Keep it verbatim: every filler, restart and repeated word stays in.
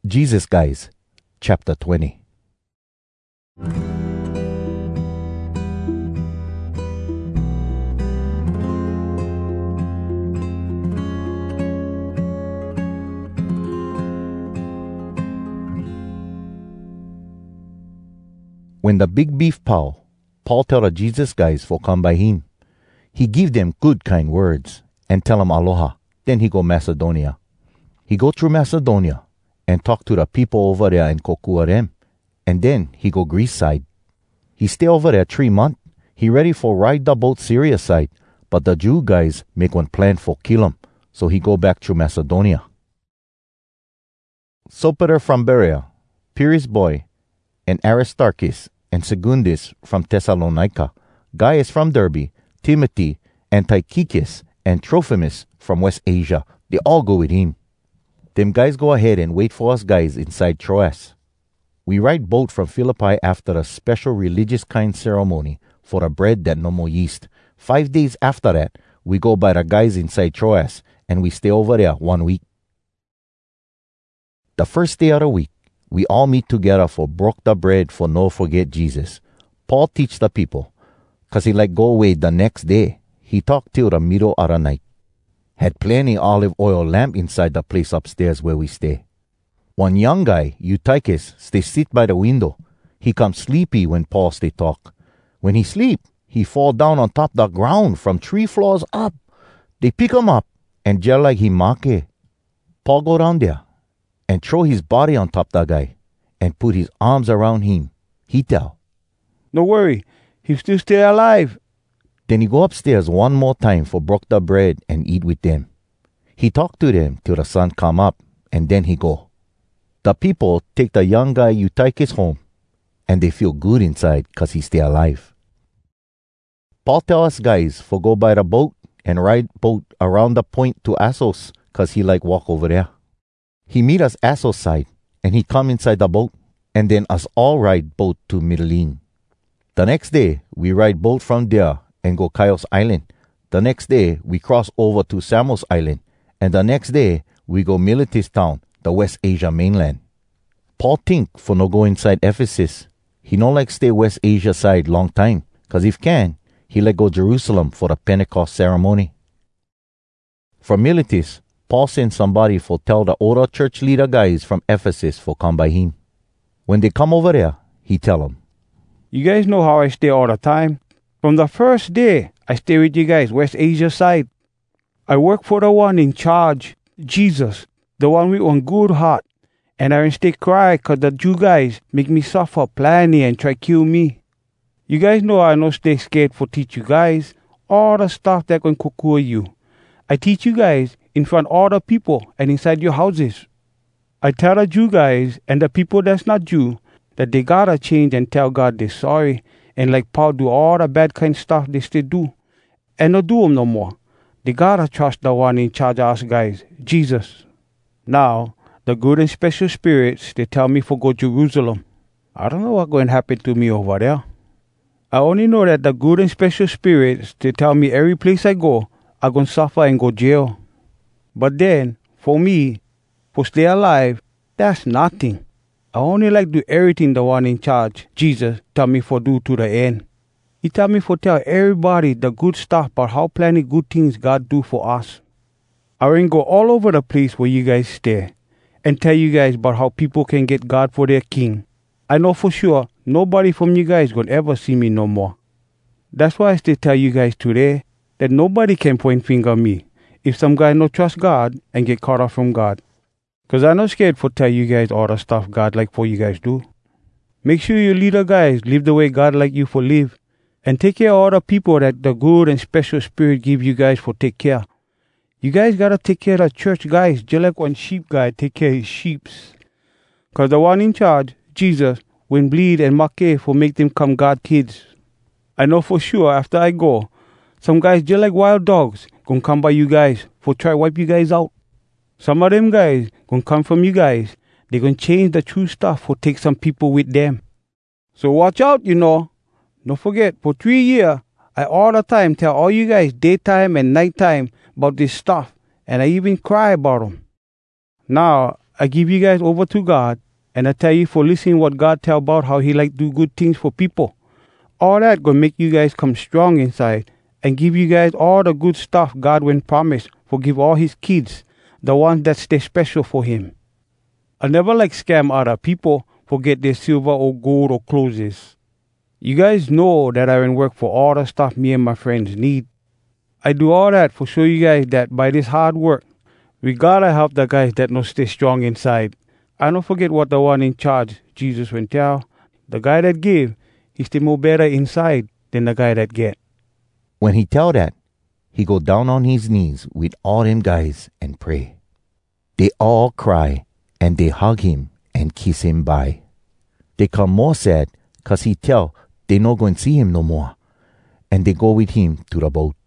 Jesus Guys, Chapter twenty. When the big beef pow, Paul tell the Jesus guys for come by him. He give them good kind words and tell them aloha. Then he go Macedonia. He go through Macedonia and talk to the people over there in Kokua them. And then he go Greece side. He stay over there three month. He ready for ride the boat Syria side. But the Jew guys make one plan for kill him. So he go back through Macedonia. Sopater from Berea, Pyrrhus boy, and Aristarchus and Secundus from Thessalonica, Gaius from Derbe, Timothy and Tychicus and Trophimus from West Asia, they all go with him. Them guys go ahead and wait for us guys inside Troas. We ride boat from Philippi after a special religious kind ceremony for the bread that no more yeast. Five days after that, we go by the guys inside Troas and we stay over there one week. The first day of the week, we all meet together for broke the bread for no forget Jesus. Paul teach the people, cause he like go away the next day. He talk till the middle of the night. Had plenty olive oil lamp inside the place upstairs where we stay. One young guy, Eutychus, stay sit by the window. He come sleepy when Paul stay talk. When he sleep, he fall down on top the ground from three floors up. They pick him up and just like he make. Paul go down there and throw his body on top the guy and put his arms around him. He tell, "No worry, he still stay alive." Then he go upstairs one more time for broke the bread and eat with them. He talk to them till the sun come up and then he go. The people take the young guy Eutychus home and they feel good inside cause he stay alive. Paul tell us guys for go by the boat and ride boat around the point to Assos cause he like walk over there. He meet us Assos side, and he come inside the boat, and then us all ride boat to Mytilene. The next day, we ride boat from there and go Chios Island. The next day, we cross over to Samos Island, and the next day, we go Miletus town, the West Asia mainland. Paul think for no go inside Ephesus. He no like stay West Asia side long time, cause if can, he like go Jerusalem for the Pentecost ceremony. From Miletus, Paul sent somebody for tell the older church leader guys from Ephesus for come by him. When they come over there, he tell them, "You guys know how I stay all the time. From the first day, I stay with you guys West Asia side. I work for the one in charge, Jesus, the one with one good heart. And I stay cry cause the Jew guys make me suffer plenty and try kill me. You guys know I no stay scared for teach you guys all the stuff that going kukua you. I teach you guys in front of all the people and inside your houses. I tell the Jew guys and the people that's not Jew that they gotta change and tell God they're sorry and like Paul do all the bad kind stuff they still do and not do them no more. They gotta trust the one in charge of us guys, Jesus. Now, the good and special spirits, they tell me for go Jerusalem. I don't know what going to happen to me over there. I only know that the good and special spirits, they tell me every place I go, I'm going to suffer and go jail. But then, for me, for stay alive, that's nothing. I only like do everything the one in charge, Jesus, tell me for do to the end. He tell me for tell everybody the good stuff about how plenty good things God do for us. I will go all over the place where you guys stay and tell you guys about how people can get God for their king. I know for sure nobody from you guys gonna ever see me no more. That's why I still tell you guys today that nobody can point finger at me if some guy no trust God and get caught off from God. Cause I'm not scared for tell you guys all the stuff God like for you guys do. Make sure you leader guys live the way God like you for live. And take care of all the people that the good and special spirit give you guys for take care. You guys gotta take care of the church guys just like one sheep guy take care of his sheeps. Cause the one in charge, Jesus, when bleed and make for make them come God kids. I know for sure after I go, some guys just like wild dogs gonna come by you guys for try wipe you guys out. Some of them guys gonna come from you guys. They gonna change the true stuff for take some people with them. So watch out, you know. Don't forget, for three years, I all the time tell all you guys daytime and nighttime about this stuff. And I even cry about them. Now, I give you guys over to God, and I tell you for listening what God tell about how he like do good things for people. All that gonna make you guys come strong inside and give you guys all the good stuff God when promised for give all his kids, the ones that stay special for him. I never like scam other people for get their silver or gold or clothes. You guys know that I been work for all the stuff me and my friends need. I do all that for show you guys that by this hard work, we gotta help the guys that no stay strong inside. I don't forget what the one in charge, Jesus went tell. The guy that give, he stay more better inside than the guy that get. When he tell that, he go down on his knees with all them guys and pray. They all cry and they hug him and kiss him bye. They come more sad cause he tell they no going to see him no more. And they go with him to the boat.